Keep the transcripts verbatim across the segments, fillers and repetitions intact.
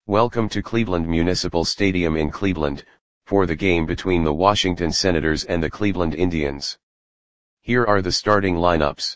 Welcome to Cleveland Municipal Stadium in Cleveland, for the game between the Washington Senators and the Cleveland Indians. Here are the starting lineups.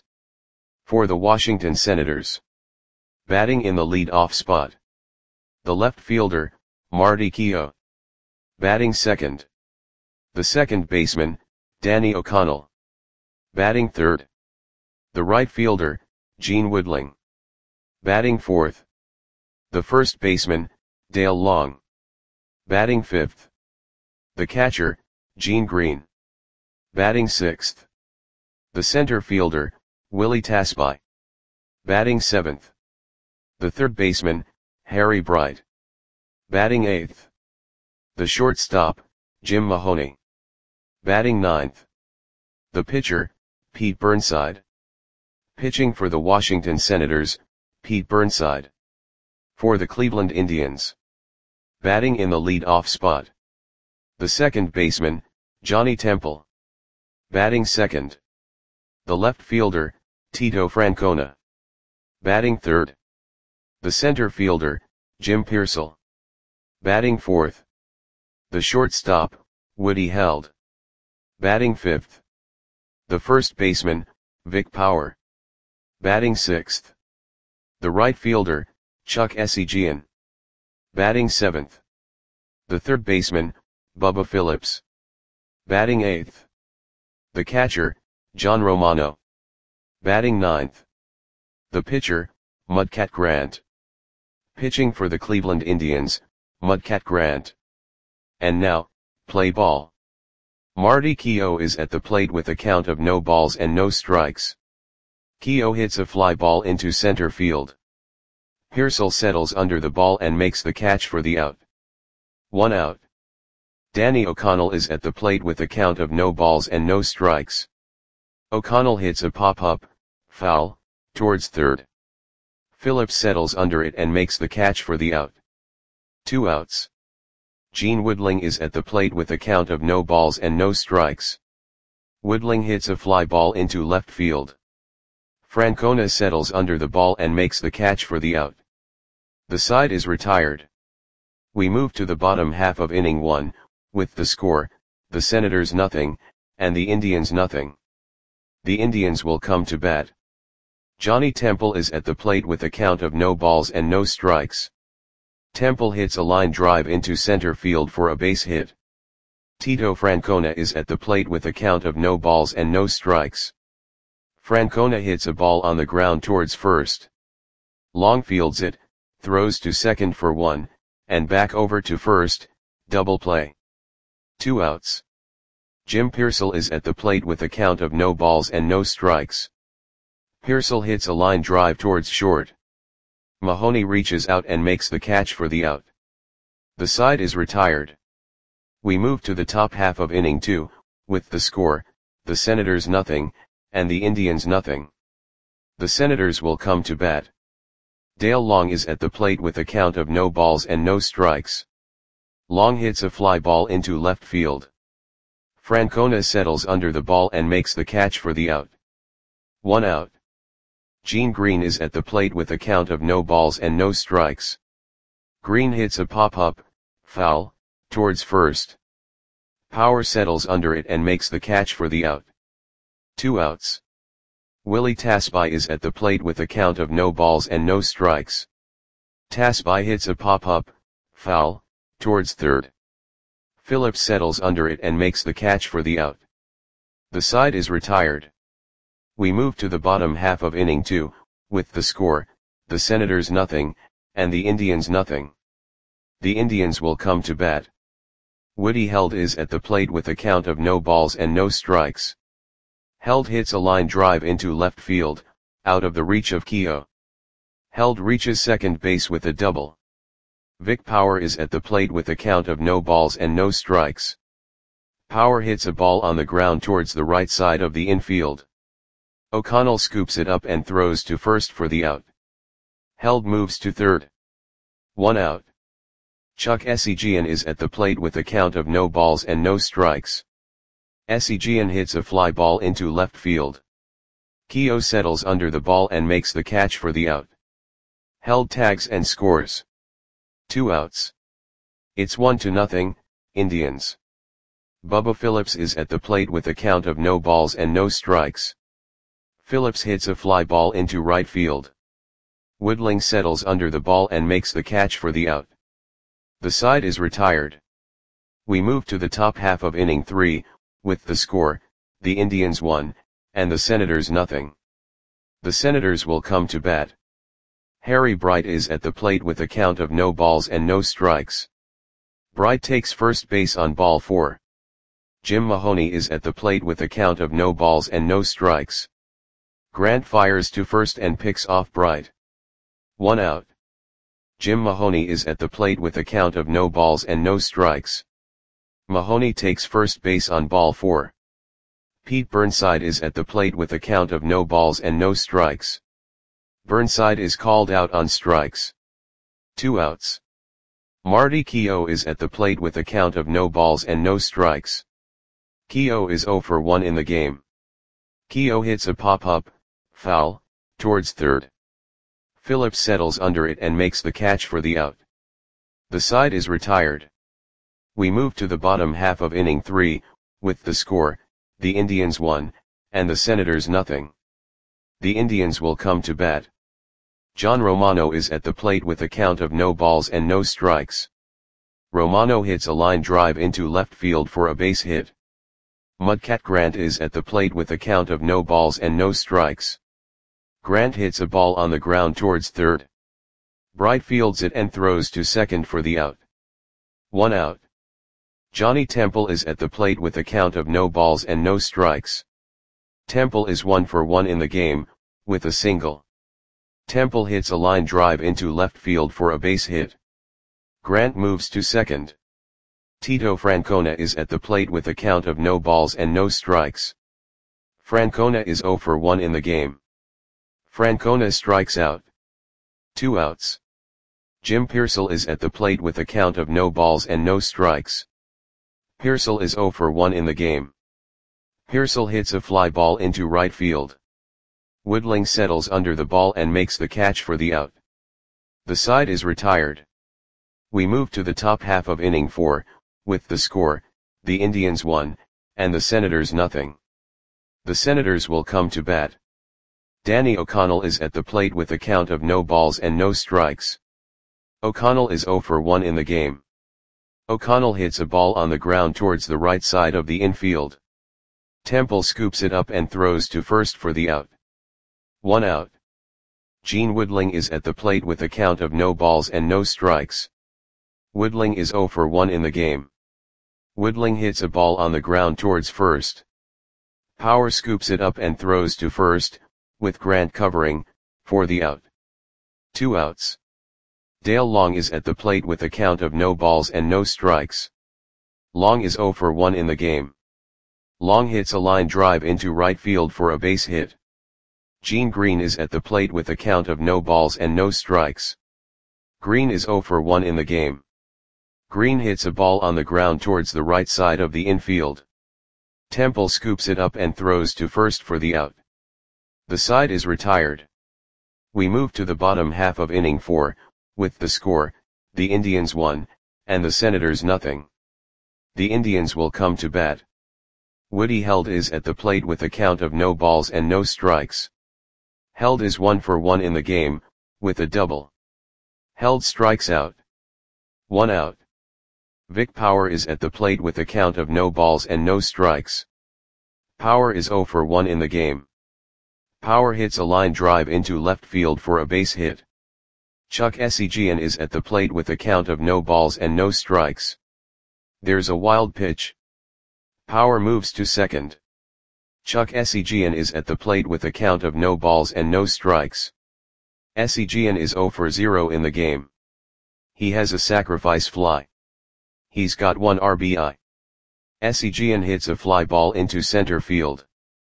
For the Washington Senators. Batting in the lead-off spot. The left fielder, Marty Keough. Batting second. The second baseman, Danny O'Connell. Batting third. The right fielder, Gene Woodling. Batting fourth. The first baseman, Dale Long. Batting fifth. The catcher, Gene Green. Batting sixth. The center fielder, Willie Tasby. Batting seventh. The third baseman, Harry Bright. Batting eighth. The shortstop, Jim Mahoney. Batting ninth. The pitcher, Pete Burnside. Pitching for the Washington Senators, Pete Burnside. For the Cleveland Indians. Batting in the lead-off spot. The second baseman, Johnny Temple. Batting second. The left fielder, Tito Francona. Batting third. The center fielder, Jim Piersall. Batting fourth. The shortstop, Woody Held. Batting fifth. The first baseman, Vic Power. Batting sixth. The right fielder, Chuck Esigian. Batting seventh. The third baseman, Bubba Phillips. Batting eighth. The catcher, John Romano. Batting ninth. The pitcher, Mudcat Grant. Pitching for the Cleveland Indians, Mudcat Grant. And now, play ball. Marty Keough is at the plate with a count of no balls and no strikes. Keough hits a fly ball into center field. Piersall settles under the ball and makes the catch for the out. One out. Danny O'Connell is at the plate with a count of no balls and no strikes. O'Connell hits a pop-up, foul, towards third. Phillips settles under it and makes the catch for the out. Two outs. Gene Woodling is at the plate with a count of no balls and no strikes. Woodling hits a fly ball into left field. Francona settles under the ball and makes the catch for the out. The side is retired. We move to the bottom half of inning one, with the score, the Senators nothing, and the Indians nothing. The Indians will come to bat. Johnny Temple is at the plate with a count of no balls and no strikes. Temple hits a line drive into center field for a base hit. Tito Francona is at the plate with a count of no balls and no strikes. Francona hits a ball on the ground towards first. Long fields it, throws to second for one, and back over to first, double play. Two outs. Jim Piersall is at the plate with a count of no balls and no strikes. Piersall hits a line drive towards short. Mahoney reaches out and makes the catch for the out. The side is retired. We move to the top half of inning two, with the score, the Senators nothing, and the Indians nothing. The Senators will come to bat. Dale Long is at the plate with a count of no balls and no strikes. Long hits a fly ball into left field. Francona settles under the ball and makes the catch for the out. One out. Gene Green is at the plate with a count of no balls and no strikes. Green hits a pop-up, foul, towards first. Power settles under it and makes the catch for the out. Two outs. Willie Tasby is at the plate with a count of no balls and no strikes. Tasby hits a pop-up, foul, towards third. Phillips settles under it and makes the catch for the out. The side is retired. We move to the bottom half of inning two, with the score, the Senators nothing, and the Indians nothing. The Indians will come to bat. Woody Held is at the plate with a count of no balls and no strikes. Held hits a line drive into left field, out of the reach of Keough. Held reaches second base with a double. Vic Power is at the plate with a count of no balls and no strikes. Power hits a ball on the ground towards the right side of the infield. O'Connell scoops it up and throws to first for the out. Held moves to third. One out. Chuck Esigian is at the plate with a count of no balls and no strikes. Esigian hits a fly ball into left field. Keough settles under the ball and makes the catch for the out. Held tags and scores. Two outs. It's one to nothing, Indians. Bubba Phillips is at the plate with a count of no balls and no strikes. Phillips hits a fly ball into right field. Woodling settles under the ball and makes the catch for the out. The side is retired. We move to the top half of inning three, with the score, the Indians one, and the Senators nothing. The Senators will come to bat. Harry Bright is at the plate with a count of no balls and no strikes. Bright takes first base on ball four. Jim Mahoney is at the plate with a count of no balls and no strikes. Grant fires to first and picks off Bright. One out. Jim Mahoney is at the plate with a count of no balls and no strikes. Mahoney takes first base on ball four. Pete Burnside is at the plate with a count of no balls and no strikes. Burnside is called out on strikes. Two outs. Marty Keough is at the plate with a count of no balls and no strikes. Keough is oh for one in the game. Keough hits a pop-up, foul, towards third. Phillips settles under it and makes the catch for the out. The side is retired. We move to the bottom half of inning three, with the score, the Indians one, and the Senators nothing. The Indians will come to bat. John Romano is at the plate with a count of no balls and no strikes. Romano hits a line drive into left field for a base hit. Mudcat Grant is at the plate with a count of no balls and no strikes. Grant hits a ball on the ground towards third. Bright fields it and throws to second for the out. One out. Johnny Temple is at the plate with a count of no balls and no strikes. Temple is one for one in the game, with a single. Temple hits a line drive into left field for a base hit. Grant moves to second. Tito Francona is at the plate with a count of no balls and no strikes. Francona is oh for one in the game. Francona strikes out. Two outs. Jim Pearsall is at the plate with a count of no balls and no strikes. Pearsall is oh for one in the game. Pearsall hits a fly ball into right field. Woodling settles under the ball and makes the catch for the out. The side is retired. We move to the top half of inning four, with the score, the Indians one, and the Senators nothing. The Senators will come to bat. Danny O'Connell is at the plate with a count of no balls and no strikes. O'Connell is oh for one in the game. O'Connell hits a ball on the ground towards the right side of the infield. Temple scoops it up and throws to first for the out. One out. Gene Woodling is at the plate with a count of no balls and no strikes. Woodling is oh for one in the game. Woodling hits a ball on the ground towards first. Power scoops it up and throws to first, with Grant covering, for the out. Two outs. Dale Long is at the plate with a count of no balls and no strikes. Long is oh for one in the game. Long hits a line drive into right field for a base hit. Gene Green is at the plate with a count of no balls and no strikes. Green is oh for one in the game. Green hits a ball on the ground towards the right side of the infield. Temple scoops it up and throws to first for the out. The side is retired. We move to the bottom half of inning four, with the score, the Indians one, and the Senators nothing. The Indians will come to bat. Woody Held is at the plate with a count of no balls and no strikes. Held is one for one in the game, with a double. Held strikes out. One out. Vic Power is at the plate with a count of no balls and no strikes. Power is oh for one in the game. Power hits a line drive into left field for a base hit. Chuck Esigian is at the plate with a count of no balls and no strikes. There's a wild pitch. Power moves to second. Chuck Esigian is at the plate with a count of no balls and no strikes. Esigian is oh for zero in the game. He has a sacrifice fly. He's got one R B I. Esigian hits a fly ball into center field.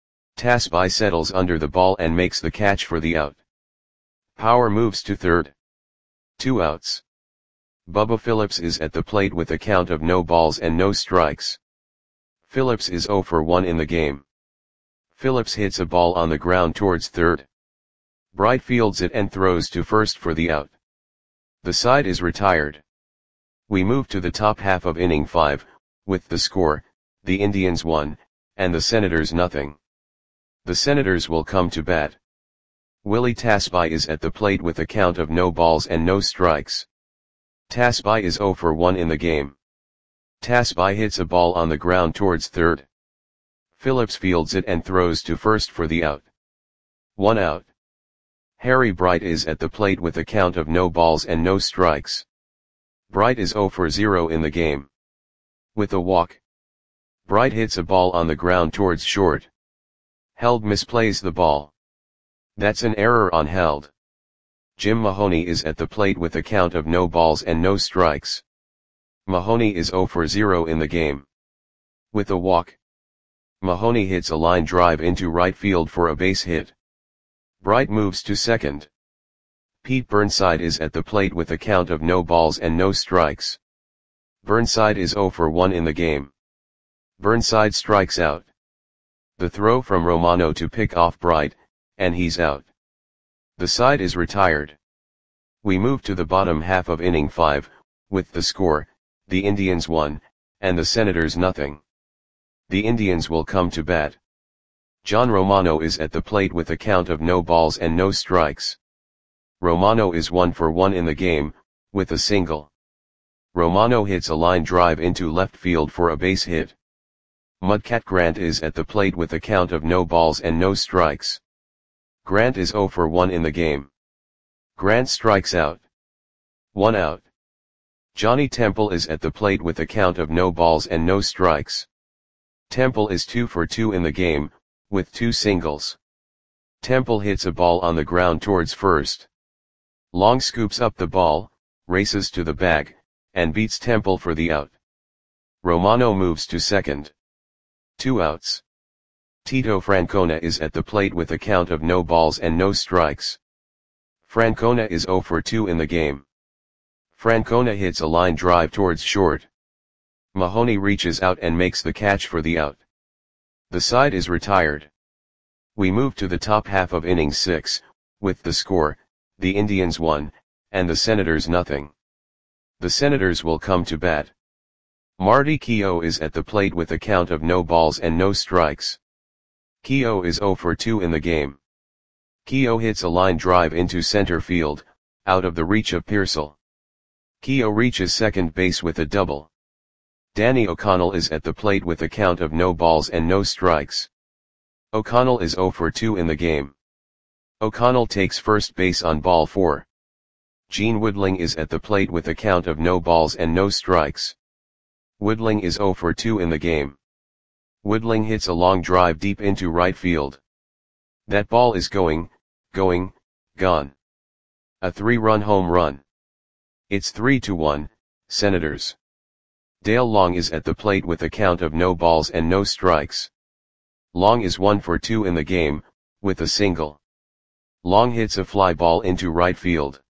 Tasby settles under the ball and makes the catch for the out. Power moves to third. Two outs. Bubba Phillips is at the plate with a count of no balls and no strikes. Phillips is oh for one in the game. Phillips hits a ball on the ground towards third. Bright fields it and throws to first for the out. The side is retired. We move to the top half of inning five, with the score, the Indians one, and the Senators nothing. The Senators will come to bat. Willie Tasby is at the plate with a count of no balls and no strikes. Tasby is oh for one in the game. Tasby hits a ball on the ground towards third. Phillips fields it and throws to first for the out. One out. Harry Bright is at the plate with a count of no balls and no strikes. Bright is oh for zero in the game. With a walk. Bright hits a ball on the ground towards short. Held misplays the ball. That's an error on Held. Jim Mahoney is at the plate with a count of no balls and no strikes. Mahoney is oh for zero in the game. With a walk. Mahoney hits a line drive into right field for a base hit. Bright moves to second. Pete Burnside is at the plate with a count of no balls and no strikes. Burnside is oh for one in the game. Burnside strikes out. The throw from Romano to pick off Bright, and he's out. The side is retired. We move to the bottom half of inning five, with the score, the Indians one, and the Senators nothing. The Indians will come to bat. John Romano is at the plate with a count of no balls and no strikes. Romano is one for one in the game, with a single. Romano hits a line drive into left field for a base hit. Mudcat Grant is at the plate with a count of no balls and no strikes. Grant is oh for one in the game. Grant strikes out. One out. Johnny Temple is at the plate with a count of no balls and no strikes. Temple is two for two in the game, with two singles. Temple hits a ball on the ground towards first. Long scoops up the ball, races to the bag, and beats Temple for the out. Romano moves to second. Two outs. Tito Francona is at the plate with a count of no balls and no strikes. Francona is oh for two in the game. Francona hits a line drive towards short. Mahoney reaches out and makes the catch for the out. The side is retired. We move to the top half of inning six, with the score, the Indians one, and the Senators nothing. The Senators will come to bat. Marty Keough is at the plate with a count of no balls and no strikes. Keough is oh for two in the game. Keough hits a line drive into center field, out of the reach of Pearsall. Keough reaches second base with a double. Danny O'Connell is at the plate with a count of no balls and no strikes. O'Connell is oh for two in the game. O'Connell takes first base on ball four. Gene Woodling is at the plate with a count of no balls and no strikes. Woodling is oh for two in the game. Woodling hits a long drive deep into right field. That ball is going, going, gone. A three-run home run. It's three to one, Senators. Dale Long is at the plate with a count of no balls and no strikes. Long is one for two in the game, with a single. Long hits a fly ball into right field.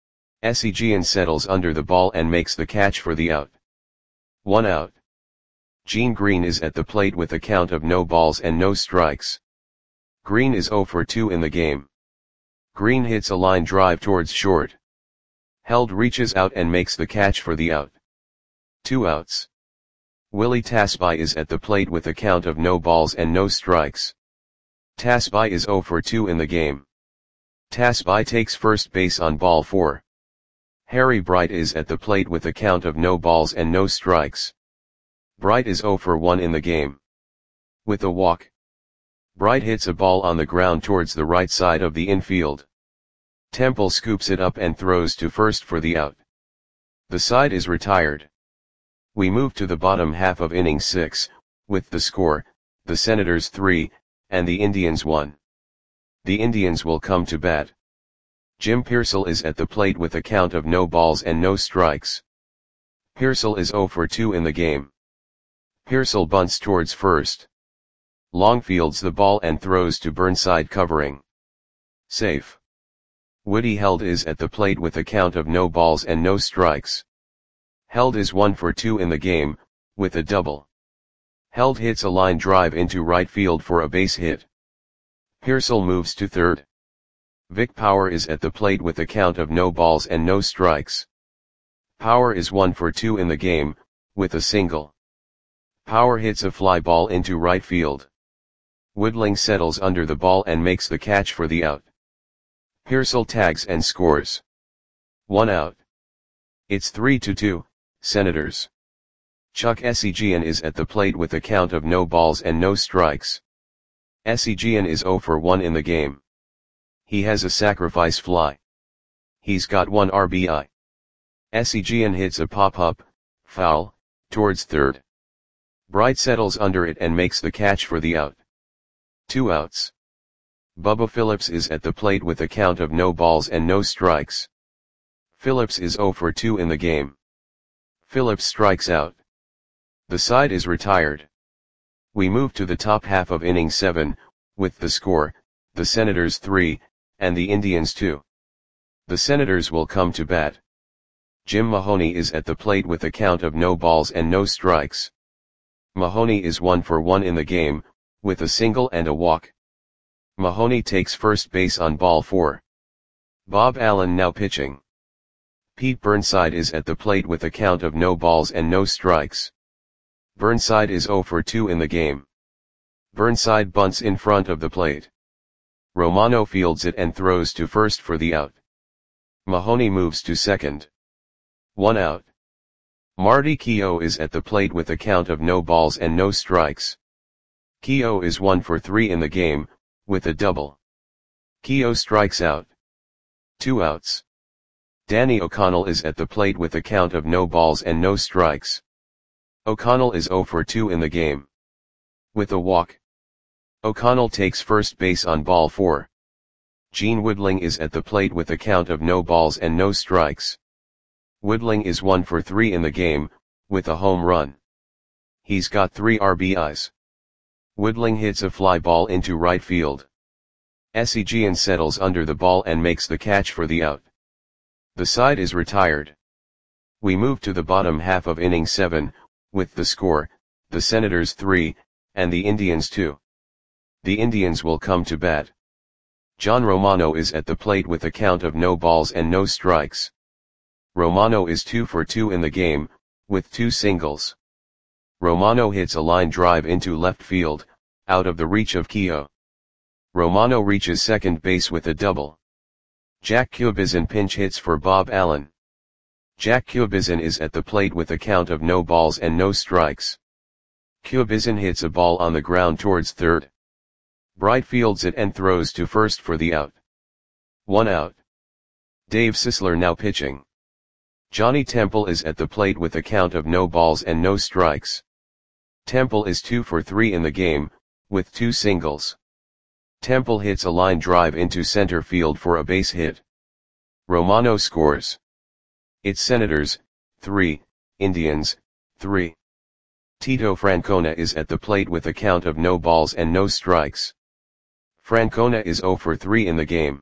Esigian settles under the ball and makes the catch for the out. One out. Gene Green is at the plate with a count of no balls and no strikes. Green is oh for two in the game. Green hits a line drive towards short. Held reaches out and makes the catch for the out. Two outs. Willie Tasby is at the plate with a count of no balls and no strikes. Tasby is oh for two in the game. Tasby takes first base on ball four. Harry Bright is at the plate with a count of no balls and no strikes. Bright is oh for one in the game. With a walk. Bright hits a ball on the ground towards the right side of the infield. Temple scoops it up and throws to first for the out. The side is retired. We move to the bottom half of inning six, with the score, the Senators three, and the Indians one. The Indians will come to bat. Jim Pearsall is at the plate with a count of no balls and no strikes. Pearsall is oh for two in the game. Pearsall bunts towards first. Long fields the ball and throws to Burnside covering. Safe. Woody Held is at the plate with a count of no balls and no strikes. Held is one for two in the game, with a double. Held hits a line drive into right field for a base hit. Pearsall moves to third. Vic Power is at the plate with a count of no balls and no strikes. Power is one for two in the game, with a single. Power hits a fly ball into right field. Woodling settles under the ball and makes the catch for the out. Pearsall tags and scores. One out. It's three to two, Senators. Chuck Essegian is at the plate with a count of no balls and no strikes. Essegian is zero for one in the game. He has a sacrifice fly. He's got one R B I. Essegian hits a pop-up, foul, towards third. Bright settles under it and makes the catch for the out. Two outs. Bubba Phillips is at the plate with a count of no balls and no strikes. Phillips is zero for two in the game. Phillips strikes out. The side is retired. We move to the top half of inning seven, with the score, the Senators three, and the Indians two. The Senators will come to bat. Jim Mahoney is at the plate with a count of no balls and no strikes. Mahoney is one for one in the game, with a single and a walk. Mahoney takes first base on ball four. Bob Allen now pitching. Pete Burnside is at the plate with a count of no balls and no strikes. Burnside is zero for two in the game. Burnside bunts in front of the plate. Romano fields it and throws to first for the out. Mahoney moves to second. One out. Marty Keough is at the plate with a count of no balls and no strikes. Keough is one for three in the game, with a double. Keough strikes out. Two outs. Danny O'Connell is at the plate with a count of no balls and no strikes. O'Connell is zero for two in the game. With a walk. O'Connell takes first base on ball four. Gene Woodling is at the plate with a count of no balls and no strikes. Woodling is one for three in the game, with a home run. He's got three R B Is. Woodling hits a fly ball into right field. Essegian settles under the ball and makes the catch for the out. The side is retired. We move to the bottom half of inning seven, with the score, the Senators three, and the Indians two. The Indians will come to bat. John Romano is at the plate with a count of no balls and no strikes. Romano is two for two in the game, with two singles. Romano hits a line drive into left field, out of the reach of Keough. Romano reaches second base with a double. Jack Kubizin pinch hits for Bob Allen. Jack Kubizin is at the plate with a count of no balls and no strikes. Kubizin hits a ball on the ground towards third. Bright fields it and throws to first for the out. One out. Dave Sisler now pitching. Johnny Temple is at the plate with a count of no balls and no strikes. Temple is two for three in the game, with two singles. Temple hits a line drive into center field for a base hit. Romano scores. It's Senators, three, Indians, three. Tito Francona is at the plate with a count of no balls and no strikes. Francona is zero for three in the game.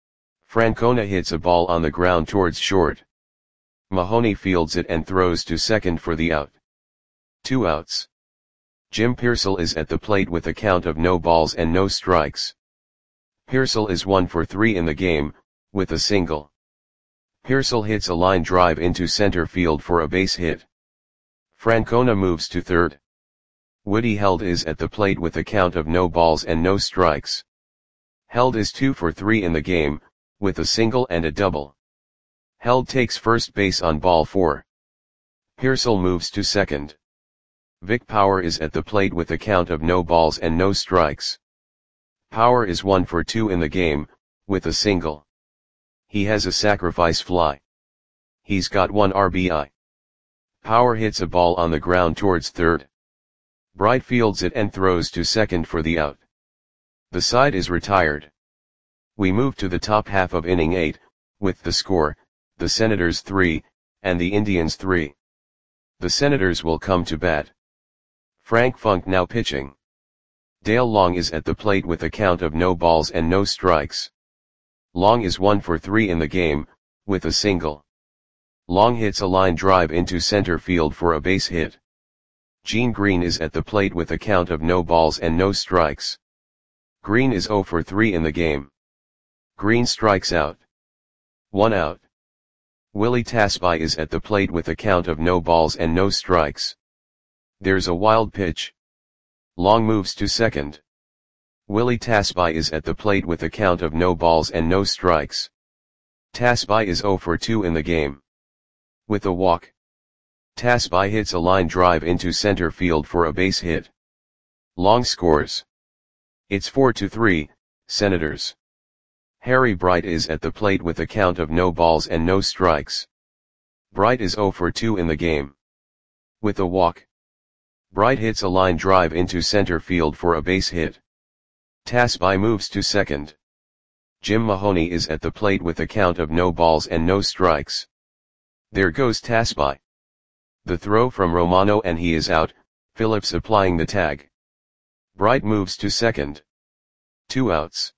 Francona hits a ball on the ground towards short. Mahoney fields it and throws to second for the out. Two outs. Jim Pearsall is at the plate with a count of no balls and no strikes. Pearsall is one for three in the game, with a single. Pearsall hits a line drive into center field for a base hit. Francona moves to third. Woody Held is at the plate with a count of no balls and no strikes. Held is two for three in the game, with a single and a double. Held takes first base on ball four. Pearsall moves to second. Vic Power is at the plate with a count of no balls and no strikes. Power is one for two in the game, with a single. He has a sacrifice fly. He's got one R B I. Power hits a ball on the ground towards third. Bright fields it and throws to second for the out. The side is retired. We move to the top half of inning eight, with the score, the Senators three, and the Indians three. The Senators will come to bat. Frank Funk now pitching. Dale Long is at the plate with a count of no balls and no strikes. Long is one for three in the game, with a single. Long hits a line drive into center field for a base hit. Gene Green is at the plate with a count of no balls and no strikes. Green is zero for three in the game. Green strikes out. One out. Willie Tasby is at the plate with a count of no balls and no strikes. There's a wild pitch. Long moves to second. Willie Tasby is at the plate with a count of no balls and no strikes. Tasby is oh for two in the game. With a walk. Tasby hits a line drive into center field for a base hit. Long scores. It's four to three, Senators. Harry Bright is at the plate with a count of no balls and no strikes. Bright is oh for two in the game. With a walk. Bright hits a line drive into center field for a base hit. Tasby moves to second. Jim Mahoney is at the plate with a count of no balls and no strikes. There goes Tasby. The throw from Romano and he is out, Phillips applying the tag. Bright moves to second. Two outs.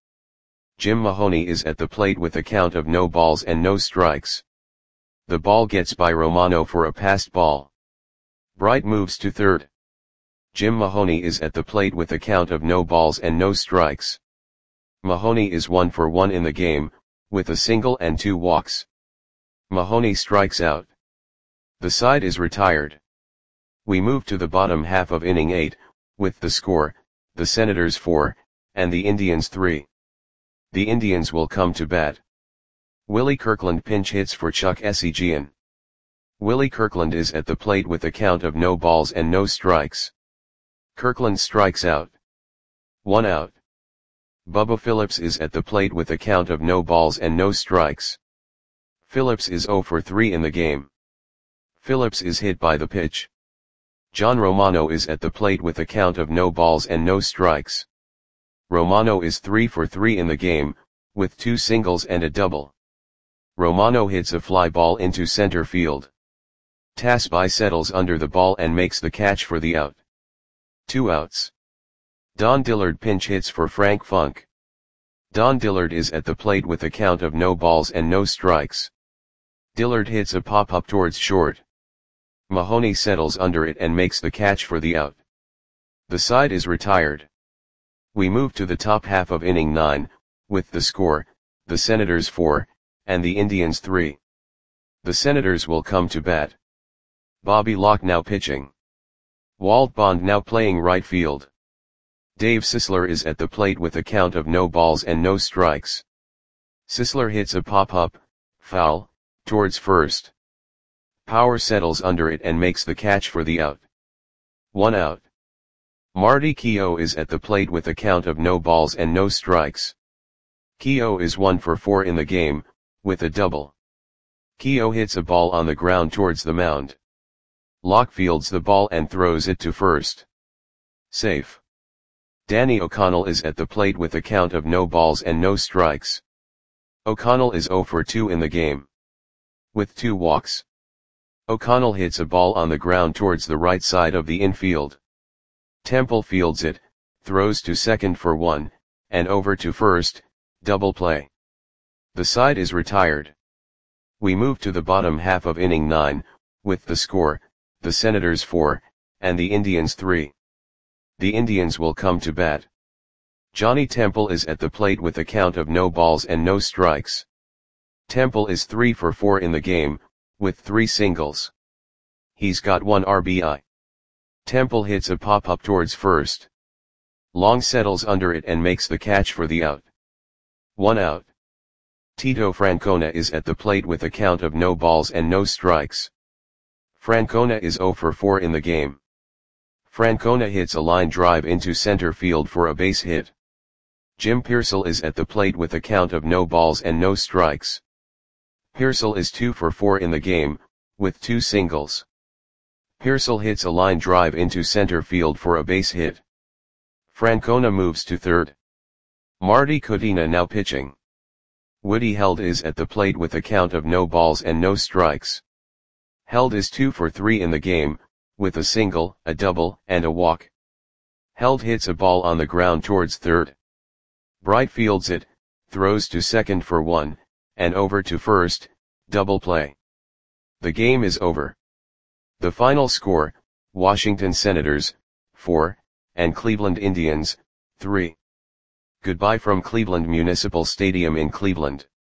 Jim Mahoney is at the plate with a count of no balls and no strikes. The ball gets by Romano for a passed ball. Bright moves to third. Jim Mahoney is at the plate with a count of no balls and no strikes. Mahoney is one for one in the game, with a single and two walks. Mahoney strikes out. The side is retired. We move to the bottom half of inning eight, with the score, the Senators four, and the Indians three. The Indians will come to bat. Willie Kirkland pinch hits for Chuck Essegian. Willie Kirkland is at the plate with a count of no balls and no strikes. Kirkland strikes out. One out. Bubba Phillips is at the plate with a count of no balls and no strikes. Phillips is oh for three in the game. Phillips is hit by the pitch. John Romano is at the plate with a count of no balls and no strikes. Romano is three for three in the game, with two singles and a double. Romano hits a fly ball into center field. Tasby settles under the ball and makes the catch for the out. Two outs. Don Dillard pinch hits for Frank Funk. Don Dillard is at the plate with a count of no balls and no strikes. Dillard hits a pop-up towards short. Mahoney settles under it and makes the catch for the out. The side is retired. We move to the top half of inning nine, with the score, the Senators four, and the Indians three. The Senators will come to bat. Bobby Locke now pitching. Walt Bond now playing right field. Dave Sisler is at the plate with a count of no balls and no strikes. Sisler hits a pop-up, foul, towards first. Power settles under it and makes the catch for the out. One out. Marty Keough is at the plate with a count of no balls and no strikes. Keough is one for four in the game, with a double. Keough hits a ball on the ground towards the mound. Locke fields the ball and throws it to first. Safe. Danny O'Connell is at the plate with a count of no balls and no strikes. O'Connell is oh for two in the game. With two walks. O'Connell hits a ball on the ground towards the right side of the infield. Temple fields it, throws to second for one, and over to first, double play. The side is retired. We move to the bottom half of inning nine, with the score, the Senators four, and the Indians three. The Indians will come to bat. Johnny Temple is at the plate with a count of no balls and no strikes. Temple is three for four in the game, with three singles. He's got one R B I. Temple hits a pop-up towards first. Long settles under it and makes the catch for the out. One out. Tito Francona is at the plate with a count of no balls and no strikes. Francona is oh for four in the game. Francona hits a line drive into center field for a base hit. Jim Pearsall is at the plate with a count of no balls and no strikes. Pearsall is two for four in the game, with two singles. Pearsall hits a line drive into center field for a base hit. Francona moves to third. Marty Cudina now pitching. Woody Held is at the plate with a count of no balls and no strikes. Held is two for three in the game, with a single, a double, and a walk. Held hits a ball on the ground towards third. Bright fields it, throws to second for one, and over to first, double play. The game is over. The final score, Washington Senators, four, and Cleveland Indians, three. Goodbye from Cleveland Municipal Stadium in Cleveland.